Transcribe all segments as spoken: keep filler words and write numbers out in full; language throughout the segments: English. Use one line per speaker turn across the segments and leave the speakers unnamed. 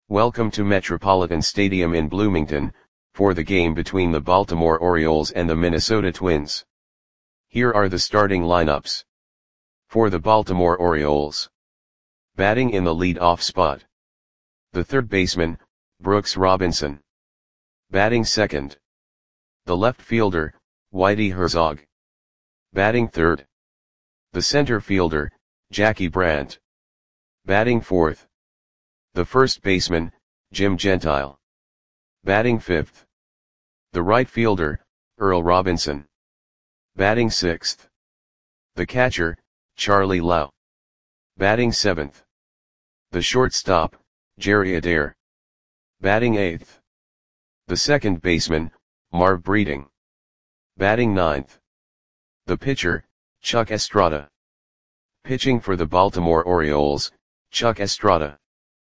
Welcome to Metropolitan Stadium in Bloomington, for the game between the Baltimore Orioles and the Minnesota Twins. Here are the starting lineups. For the Baltimore Orioles. Batting in the lead-off spot. The third baseman, Brooks Robinson. Batting second. The left fielder, Whitey Herzog. Batting third. The center fielder, Jackie Brandt. Batting fourth. The first baseman, Jim Gentile. Batting fifth. The right fielder, Earl Robinson. Batting sixth. The catcher, Charlie Lau. Batting seventh. The shortstop, Jerry Adair. Batting eighth. The second baseman, Marv Breeding. Batting ninth. The pitcher, Chuck Estrada. Pitching for the Baltimore Orioles, Chuck Estrada.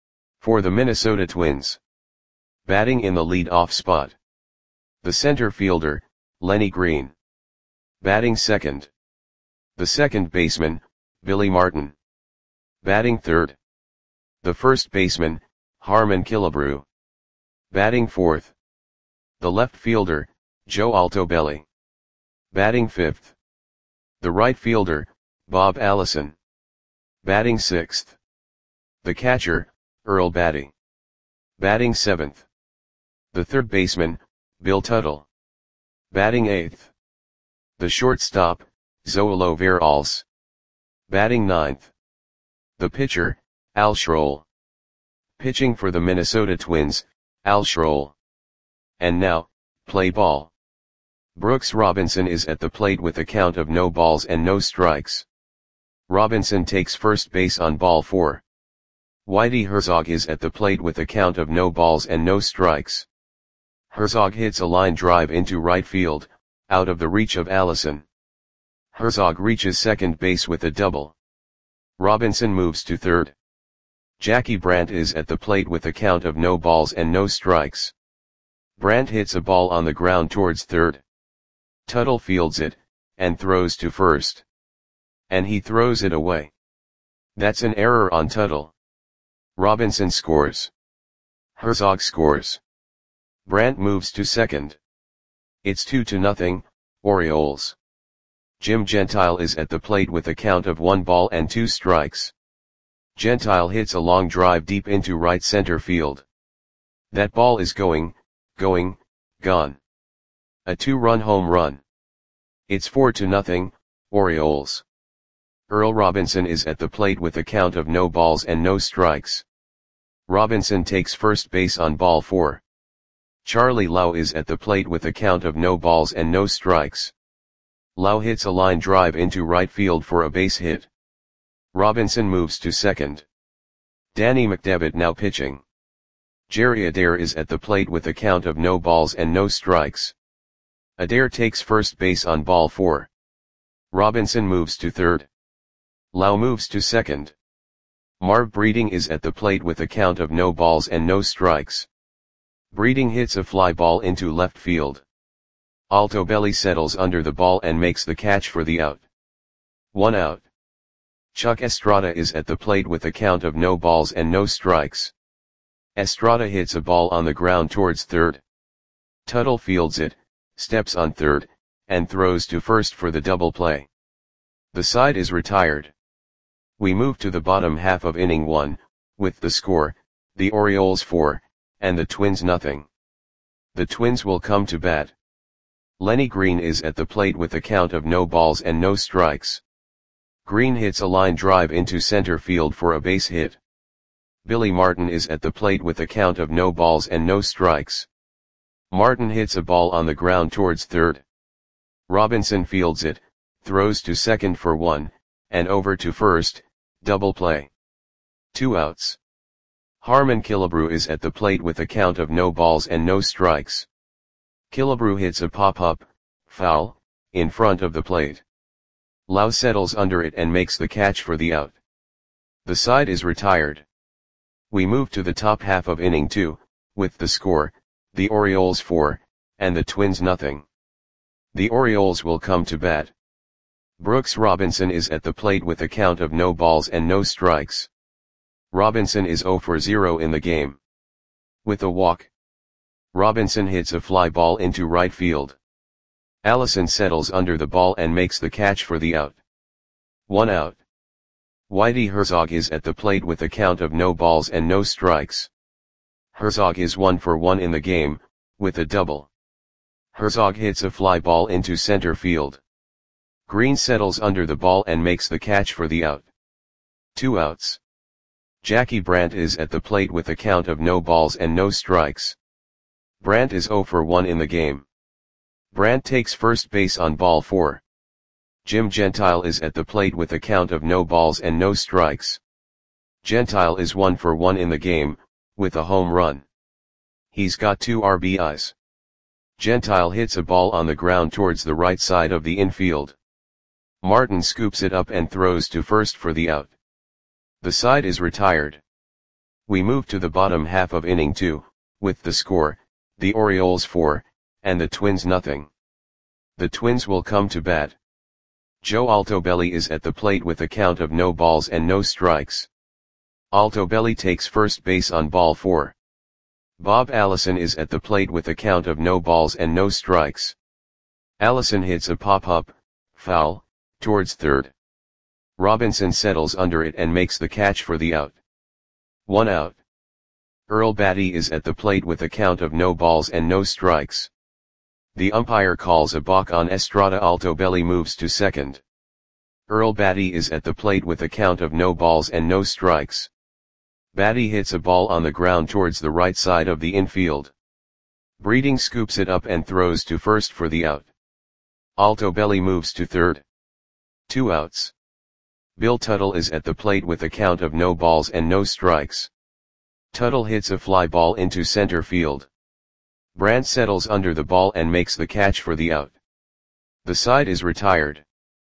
For the Minnesota Twins. Batting in the lead-off spot. The center fielder, Lenny Green. Batting second. The second baseman, Billy Martin. Batting third. The first baseman, Harmon Killebrew. Batting fourth. The left fielder, Joe Altobelli. Batting fifth. The right fielder, Bob Allison. Batting sixth. The catcher, Earl Batty. Batting seventh. The third baseman, Bill Tuttle. Batting eighth. The shortstop, Zoilo Veralles. Batting ninth. The pitcher, Al Schroll. Pitching for the Minnesota Twins, Al Schroll. And now, play ball. Brooks Robinson is at the plate with a count of no balls and no strikes. Robinson takes first base on ball four. Whitey Herzog is at the plate with a count of no balls and no strikes. Herzog hits a line drive into right field, out of the reach of Allison. Herzog reaches second base with a double. Robinson moves to third. Jackie Brandt is at the plate with a count of no balls and no strikes. Brandt hits a ball on the ground towards third. Tuttle fields it, and throws to first. And he throws it away. That's an error on Tuttle. Robinson scores. Herzog scores. Brandt moves to second. It's two to nothing, Orioles. Jim Gentile is at the plate with a count of one ball and two strikes. Gentile hits a long drive deep into right center field. That ball is going, going, gone. A two-run home run. It's four to nothing, Orioles. Earl Robinson is at the plate with a count of no balls and no strikes. Robinson takes first base on ball four. Charlie Lau is at the plate with a count of no balls and no strikes. Lau hits a line drive into right field for a base hit. Robinson moves to second. Danny McDevitt now pitching. Jerry Adair is at the plate with a count of no balls and no strikes. Adair takes first base on ball four. Robinson moves to third. Lau moves to second. Marv Breeding is at the plate with a count of no balls and no strikes. Breeding hits a fly ball into left field. Altobelli settles under the ball and makes the catch for the out. One out. Chuck Estrada is at the plate with a count of no balls and no strikes. Estrada hits a ball on the ground towards third. Tuttle fields it, steps on third, and throws to first for the double play. The side is retired. We move to the bottom half of inning one, with the score, the Orioles four, and the Twins nothing. The Twins will come to bat. Lenny Green is at the plate with a count of no balls and no strikes. Green hits a line drive into center field for a base hit. Billy Martin is at the plate with a count of no balls and no strikes. Martin hits a ball on the ground towards third. Robinson fields it, throws to second for one, and over to first, double play. Two outs. Harmon Killebrew is at the plate with a count of no balls and no strikes. Killebrew hits a pop-up, foul, in front of the plate. Lau settles under it and makes the catch for the out. The side is retired. We move to the top half of inning two, with the score, the Orioles four, and the Twins nothing. The Orioles will come to bat. Brooks Robinson is at the plate with a count of no balls and no strikes. Robinson is zero for zero in the game. With a walk, Robinson hits a fly ball into right field. Allison settles under the ball and makes the catch for the out. One out. Whitey Herzog is at the plate with a count of no balls and no strikes. Herzog is one for one in the game, with a double. Herzog hits a fly ball into center field. Green settles under the ball and makes the catch for the out. Two outs. Jackie Brandt is at the plate with a count of no balls and no strikes. Brandt is zero for one in the game. Brandt takes first base on ball four. Jim Gentile is at the plate with a count of no balls and no strikes. Gentile is one for one in the game, with a home run. He's got two R B Is. Gentile hits a ball on the ground towards the right side of the infield. Martin scoops it up and throws to first for the out. The side is retired. We move to the bottom half of inning two, with the score, the Orioles four, and the Twins nothing. The Twins will come to bat. Joe Altobelli is at the plate with a count of no balls and no strikes. Altobelli takes first base on ball four. Bob Allison is at the plate with a count of no balls and no strikes. Allison hits a pop-up, foul, towards third. Robinson settles under it and makes the catch for the out. One out. Earl Batty is at the plate with a count of no balls and no strikes. The umpire calls a balk on Estrada. Altobelli moves to second. Earl Batty is at the plate with a count of no balls and no strikes. Batty hits a ball on the ground towards the right side of the infield. Breeding scoops it up and throws to first for the out. Altobelli moves to third. Two outs. Bill Tuttle is at the plate with a count of no balls and no strikes. Tuttle hits a fly ball into center field. Brandt settles under the ball and makes the catch for the out. The side is retired.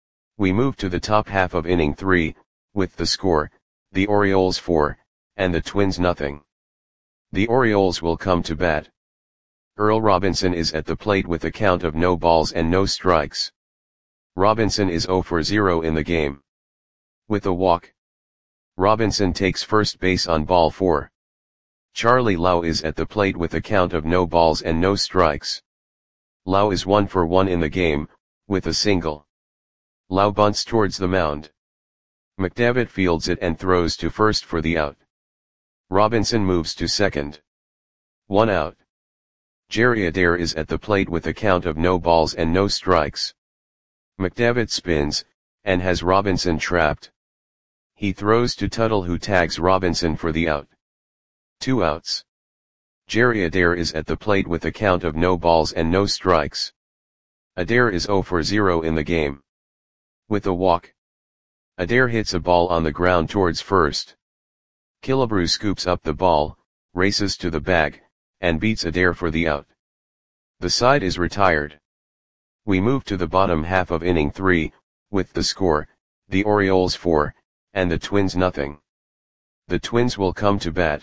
We move to the top half of inning three, with the score, the Orioles four, and the Twins nothing. The Orioles will come to bat. Earl Robinson is at the plate with a count of no balls and no strikes. Robinson is zero for zero in the game. With a walk, Robinson takes first base on ball four. Charlie Lau is at the plate with a count of no balls and no strikes. Lau is one for one in the game, with a single. Lau bunts towards the mound. McDevitt fields it and throws to first for the out. Robinson moves to second. One out. Jerry Adair is at the plate with a count of no balls and no strikes. McDevitt spins, and has Robinson trapped. He throws to Tuttle, who tags Robinson for the out. Two outs. Jerry Adair is at the plate with a count of no balls and no strikes. Adair is zero for zero in the game. With a walk, Adair hits a ball on the ground towards first. Killebrew scoops up the ball, races to the bag, and beats Adair for the out. The side is retired. We move to the bottom half of inning three, with the score, the Orioles four, and the Twins nothing. The Twins will come to bat.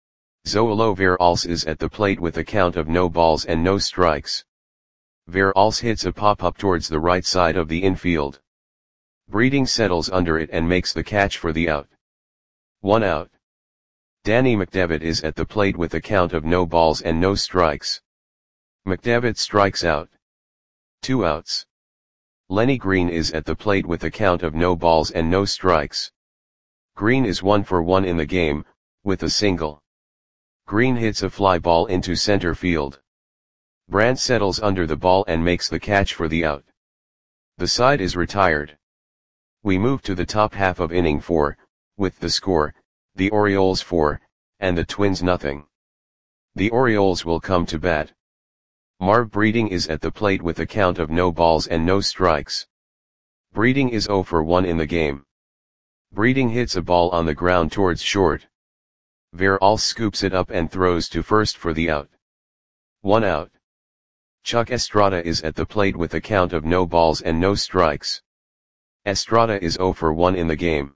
Zoilo Veralce is at the plate with a count of no balls and no strikes. Veralce hits a pop-up towards the right side of the infield. Breeding settles under it and makes the catch for the out. One out. Danny McDevitt is at the plate with a count of no balls and no strikes. McDevitt strikes out. Two outs. Lenny Green is at the plate with a count of no balls and no strikes. Green is one for one in the game, with a single. Green hits a fly ball into center field. Brandt settles under the ball and makes the catch for the out. The side is retired. We move to the top half of inning four, with the score, the Orioles four, and the Twins nothing. The Orioles will come to bat. Marv Breeding is at the plate with a count of no balls and no strikes. Breeding is zero for one in the game. Breeding hits a ball on the ground towards short. Veralce scoops it up and throws to first for the out. One out. Chuck Estrada is at the plate with a count of no balls and no strikes. Estrada is zero for one in the game.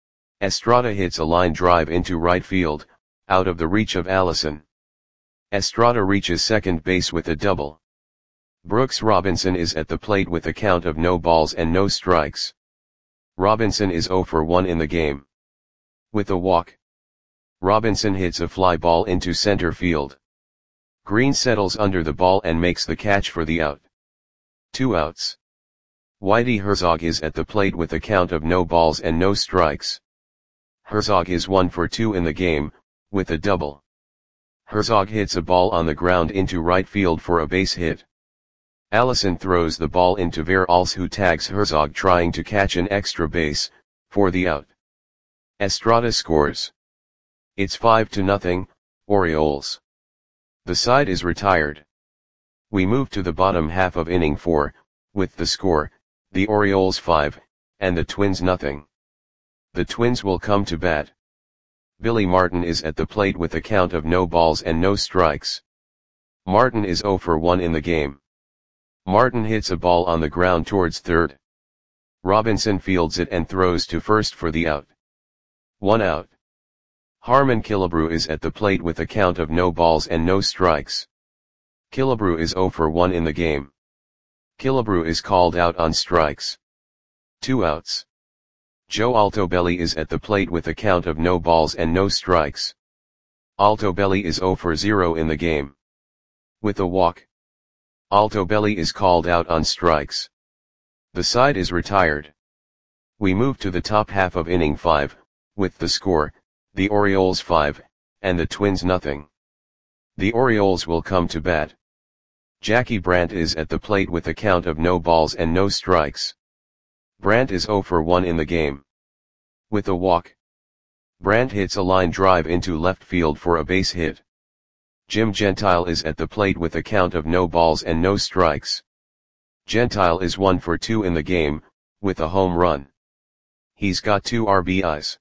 Estrada hits a line drive into right field, out of the reach of Allison. Estrada reaches second base with a double. Brooks Robinson is at the plate with a count of no balls and no strikes. Robinson is zero for one in the game. With a walk, Robinson hits a fly ball into center field. Green settles under the ball and makes the catch for the out. Two outs. Whitey Herzog is at the plate with a count of no balls and no strikes. Herzog is one for two in the game, with a double. Herzog hits a ball on the ground into right field for a base hit. Allison throws the ball into Veralls, who tags Herzog trying to catch an extra base, for the out. Estrada scores. It's five to nothing, Orioles. The side is retired. We move to the bottom half of inning four, with the score, the Orioles five, and the Twins nothing. The Twins will come to bat. Billy Martin is at the plate with a count of no balls and no strikes. Martin is oh for one in the game. Martin hits a ball on the ground towards third. Robinson fields it and throws to first for the out. One out. Harmon Killebrew is at the plate with a count of no balls and no strikes. Killebrew is oh for one in the game. Killebrew is called out on strikes. Two outs. Joe Altobelli is at the plate with a count of no balls and no strikes. Altobelli is oh for zero in the game. With a walk. Altobelli is called out on strikes. The side is retired. We move to the top half of inning five, with the score, the Orioles five, and the Twins nothing. The Orioles will come to bat. Jackie Brandt is at the plate with a count of no balls and no strikes. Brandt is oh for one in the game. With a walk. Brandt hits a line drive into left field for a base hit. Jim Gentile is at the plate with a count of no balls and no strikes. Gentile is one for two in the game, with a home run. He's got two R B Is.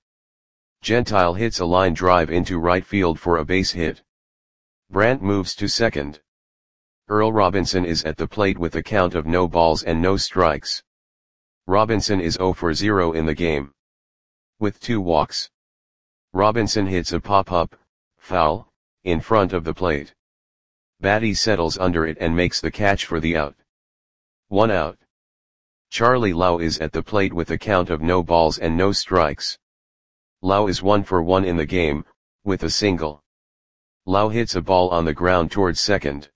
Gentile hits a line drive into right field for a base hit. Brandt moves to second. Earl Robinson is at the plate with a count of no balls and no strikes. Robinson is oh for zero in the game. With two walks. Robinson hits a pop-up, foul, in front of the plate. Batty settles under it and makes the catch for the out. One out. Charlie Lau is at the plate with a count of no balls and no strikes. Lau is one for one in the game, with a single. Lau hits a ball on the ground towards second.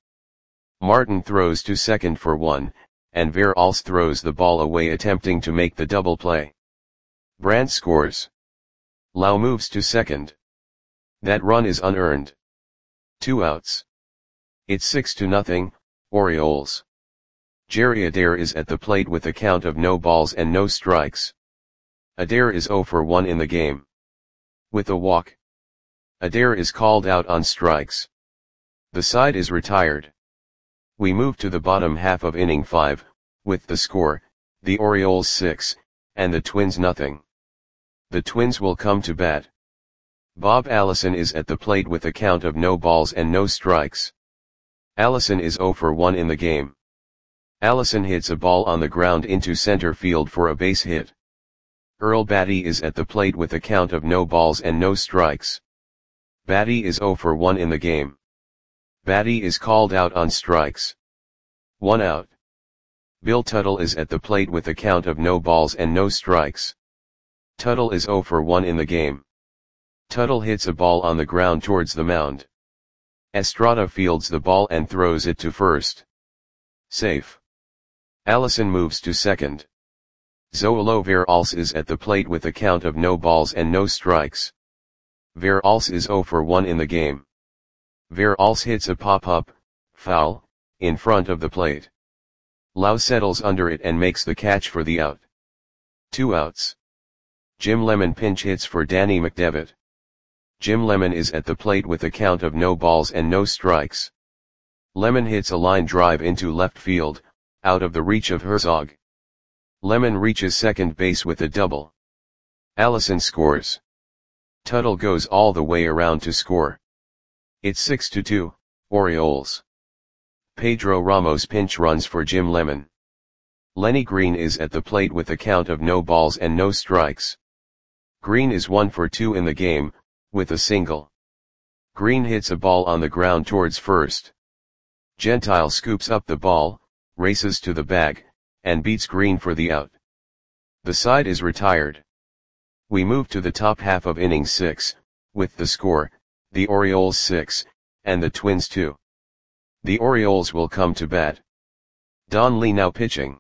Martin throws to second for one, and Veralls throws the ball away attempting to make the double play. Brandt scores. Lau moves to second. That run is unearned. Two outs. It's six to nothing, Orioles. Jerry Adair is at the plate with a count of no balls and no strikes. Adair is oh for one in the game. With a walk. Adair is called out on strikes. The side is retired. We move to the bottom half of inning five, with the score, the Orioles six, and the Twins nothing. The Twins will come to bat. Bob Allison is at the plate with a count of no balls and no strikes. Allison is oh for one in the game. Allison hits a ball on the ground into center field for a base hit. Earl Batty is at the plate with a count of no balls and no strikes. Batty is oh for one in the game. Batty is called out on strikes. One out. Bill Tuttle is at the plate with a count of no balls and no strikes. Tuttle is oh for one in the game. Tuttle hits a ball on the ground towards the mound. Estrada fields the ball and throws it to first. Safe. Allison moves to second. Zoilo Veralls is at the plate with a count of no balls and no strikes. Veralls is oh for one in the game. Veralls hits a pop-up, foul, in front of the plate. Lau settles under it and makes the catch for the out. Two outs. Jim Lemon pinch hits for Danny McDevitt. Jim Lemon is at the plate with a count of no balls and no strikes. Lemon hits a line drive into left field, out of the reach of Herzog. Lemon reaches second base with a double. Allison scores. Tuttle goes all the way around to score. It's six to two, Orioles. Pedro Ramos pinch runs for Jim Lemon. Lenny Green is at the plate with a count of no balls and no strikes. Green is one for two in the game, with a single. Green hits a ball on the ground towards first. Gentile scoops up the ball, races to the bag, and beats Green for the out. The side is retired. We move to the top half of inning six, with the score, the Orioles six, and the Twins two. The Orioles will come to bat. Don Lee now pitching.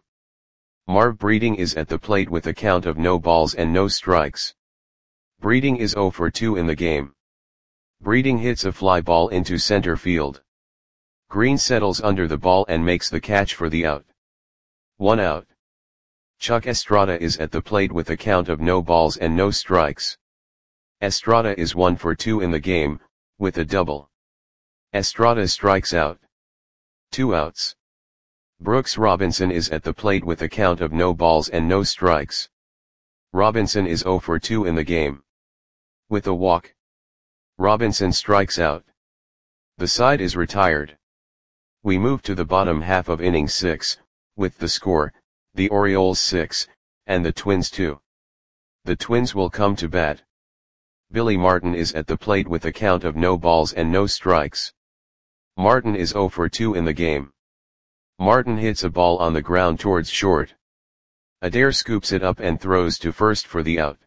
Marv Breeding is at the plate with a count of no balls and no strikes. Breeding is zero for two in the game. Breeding hits a fly ball into center field. Green settles under the ball and makes the catch for the out. One out. Chuck Estrada is at the plate with a count of no balls and no strikes. Estrada is one for two in the game, with a double. Estrada strikes out. Two outs. Brooks Robinson is at the plate with a count of no balls and no strikes. Robinson is zero for two in the game. With a walk. Robinson strikes out. The side is retired. We move to the bottom half of inning six, with the score, the Orioles six, and the Twins two. The Twins will come to bat. Billy Martin is at the plate with a count of no balls and no strikes. Martin is zero for two in the game. Martin hits a ball on the ground towards short. Adair scoops it up and throws to first for the out.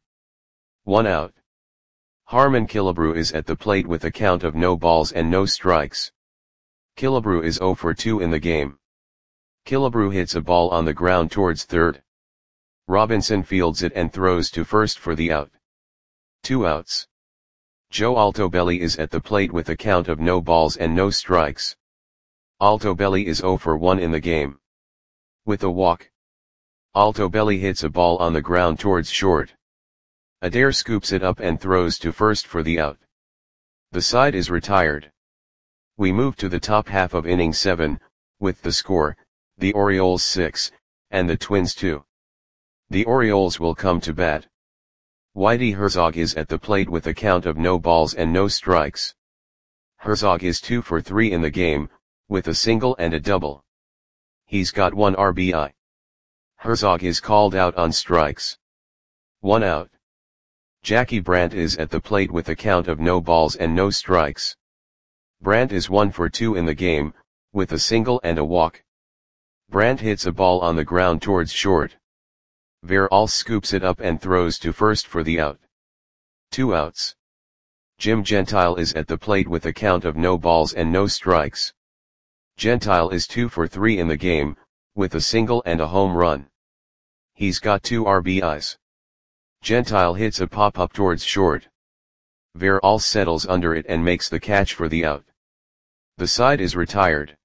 One out. Harmon Killebrew is at the plate with a count of no balls and no strikes. Killebrew is zero for two in the game. Killebrew hits a ball on the ground towards third. Robinson fields it and throws to first for the out. Two outs. Joe Altobelli is at the plate with a count of no balls and no strikes. Altobelli is zero for one in the game. With a walk. Altobelli hits a ball on the ground towards short. Adair scoops it up and throws to first for the out. The side is retired. We move to the top half of inning seven, with the score, the Orioles six, and the Twins two. The Orioles will come to bat. Whitey Herzog is at the plate with a count of no balls and no strikes. Herzog is two for three in the game, with a single and a double. He's got one R B I. Herzog is called out on strikes. One out. Jackie Brandt is at the plate with a count of no balls and no strikes. Brandt is one for two in the game, with a single and a walk. Brandt hits a ball on the ground towards short. Veralls scoops it up and throws to first for the out. Two outs. Jim Gentile is at the plate with a count of no balls and no strikes. Gentile is two for three in the game, with a single and a home run. He's got two R B Is. Gentile hits a pop-up towards short. Veralls settles under it and makes the catch for the out. The side is retired.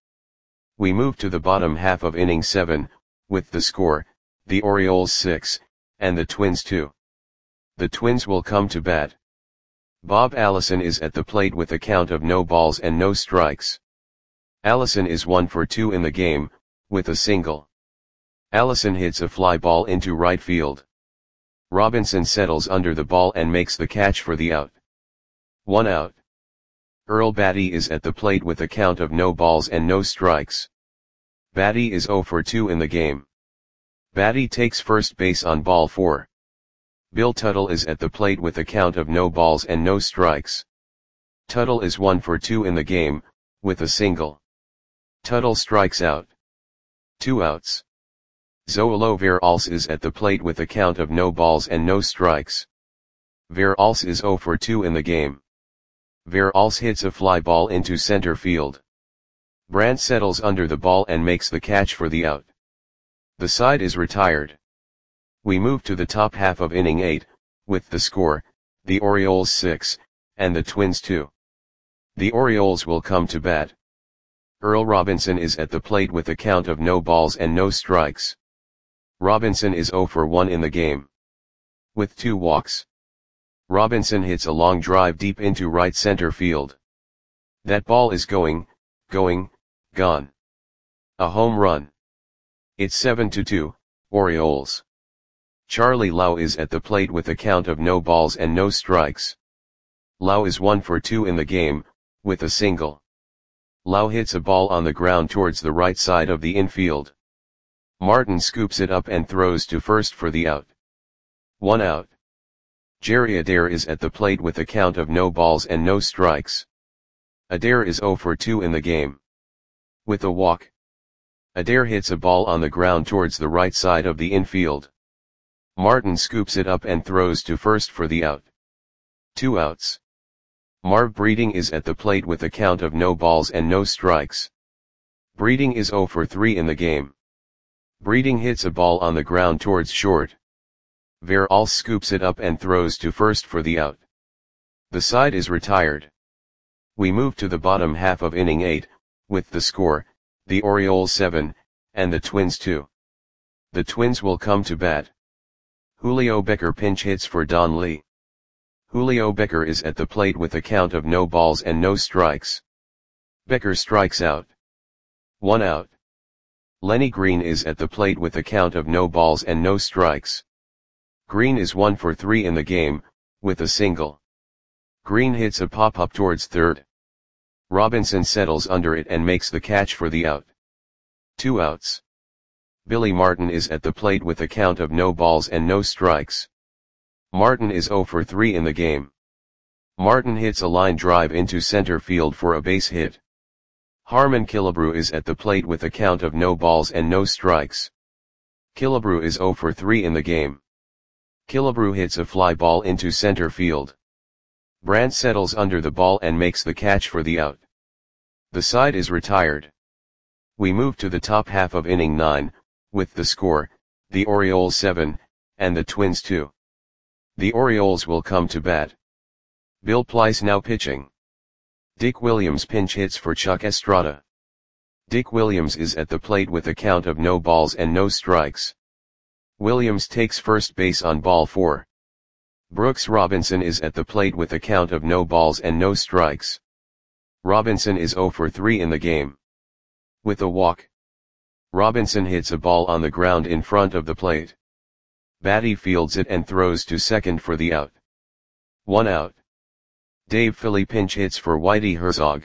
We move to the bottom half of inning seven, with the score, the Orioles six, and the Twins two. The Twins will come to bat. Bob Allison is at the plate with a count of no balls and no strikes. Allison is one for two in the game, with a single. Allison hits a fly ball into right field. Robinson settles under the ball and makes the catch for the out. One out. Earl Batty is at the plate with a count of no balls and no strikes. Batty is zero for two in the game. Batty takes first base on ball four. Bill Tuttle is at the plate with a count of no balls and no strikes. Tuttle is one for two in the game, with a single. Tuttle strikes out. Two outs. Zoilo Veralls is at the plate with a count of no balls and no strikes. Veralls is zero for two in the game. Veralls hits a fly ball into center field. Brandt settles under the ball and makes the catch for the out. The side is retired. We move to the top half of inning eight, with the score, the Orioles six, and the Twins two. The Orioles will come to bat. Earl Robinson is at the plate with a count of no balls and no strikes. Robinson is zero for one in the game. With two walks. Robinson hits a long drive deep into right center field. That ball is going, going, gone. A home run. It's seven to two, Orioles. Charlie Lau is at the plate with a count of no balls and no strikes. Lau is one for two in the game, with a single. Lau hits a ball on the ground towards the right side of the infield. Martin scoops it up and throws to first for the out. One out. Jerry Adair is at the plate with a count of no balls and no strikes. Adair is zero for two in the game. With a walk. Adair hits a ball on the ground towards the right side of the infield. Martin scoops it up and throws to first for the out. Two outs. Marv Breeding is at the plate with a count of no balls and no strikes. Breeding is zero for three in the game. Breeding hits a ball on the ground towards short. Veralce scoops it up and throws to first for the out. The side is retired. We move to the bottom half of inning eight, with the score, the Orioles seven, and the Twins two. The Twins will come to bat. Julio Becker pinch hits for Don Lee. Julio Becker is at the plate with a count of no balls and no strikes. Becker strikes out. One out. Lenny Green is at the plate with a count of no balls and no strikes. Green is one for three in the game, with a single. Green hits a pop-up towards third. Robinson settles under it and makes the catch for the out. Two outs. Billy Martin is at the plate with a count of no balls and no strikes. Martin is zero for three in the game. Martin hits a line drive into center field for a base hit. Harmon Killebrew is at the plate with a count of no balls and no strikes. Killebrew is zero for three in the game. Killebrew hits a fly ball into center field. Brandt settles under the ball and makes the catch for the out. The side is retired. We move to the top half of inning nine, with the score, the Orioles seven, and the Twins two. The Orioles will come to bat. Bill Plyce now pitching. Dick Williams pinch hits for Chuck Estrada. Dick Williams is at the plate with a count of no balls and no strikes. Williams takes first base on ball four. Brooks Robinson is at the plate with a count of no balls and no strikes. Robinson is zero for three in the game. With a walk. Robinson hits a ball on the ground in front of the plate. Batty fields it and throws to second for the out. One out. Dave Philly pinch hits for Whitey Herzog.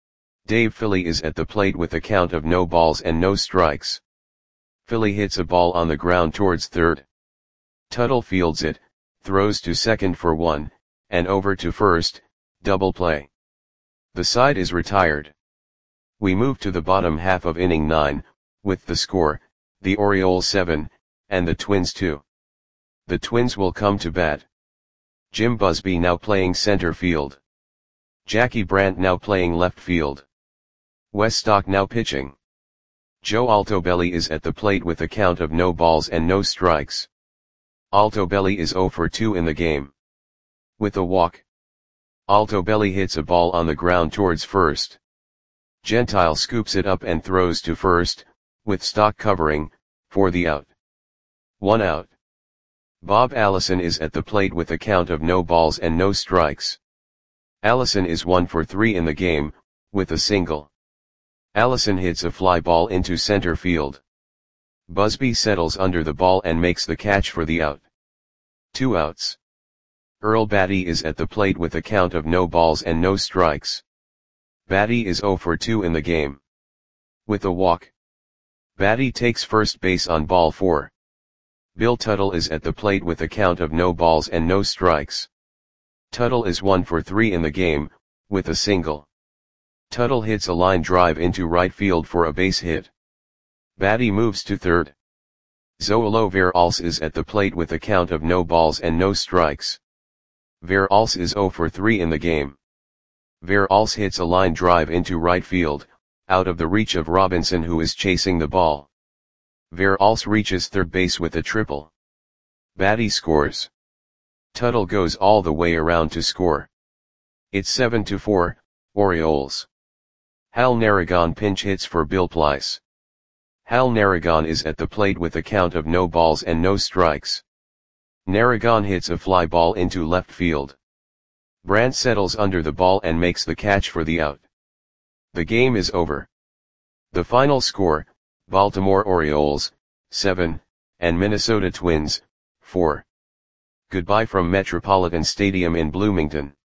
Dave Philly is at the plate with a count of no balls and no strikes. Philly hits a ball on the ground towards third. Tuttle fields it, throws to second for one, and over to first, double play. The side is retired. We move to the bottom half of inning nine, with the score, the Orioles seven, and the Twins two. The Twins will come to bat. Jim Busby now playing center field. Jackie Brandt now playing left field. Wes Stock now pitching. Joe Altobelli is at the plate with a count of no balls and no strikes. Altobelli is zero for two in the game. With a walk. Altobelli hits a ball on the ground towards first. Gentile scoops it up and throws to first, with Stock covering, for the out. One out. Bob Allison is at the plate with a count of no balls and no strikes. Allison is one for three in the game, with a single. Allison hits a fly ball into center field. Busby settles under the ball and makes the catch for the out. Two outs. Earl Batty is at the plate with a count of no balls and no strikes. Batty is zero for two in the game. With a walk. Batty takes first base on ball four. Bill Tuttle is at the plate with a count of no balls and no strikes. Tuttle is one for three in the game, with a single. Tuttle hits a line drive into right field for a base hit. Batty moves to third. Zoilo Veralce is at the plate with a count of no balls and no strikes. Veralce is zero for three in the game. Veralce hits a line drive into right field, out of the reach of Robinson who is chasing the ball. Veralce reaches third base with a triple. Batty scores. Tuttle goes all the way around to score. It's seven to four, Orioles. Hal Narragon pinch hits for Bill Plyce. Hal Narragon is at the plate with a count of no balls and no strikes. Narragon hits a fly ball into left field. Brandt settles under the ball and makes the catch for the out. The game is over. The final score, Baltimore Orioles, seven, and Minnesota Twins, four. Goodbye from Metropolitan Stadium in Bloomington.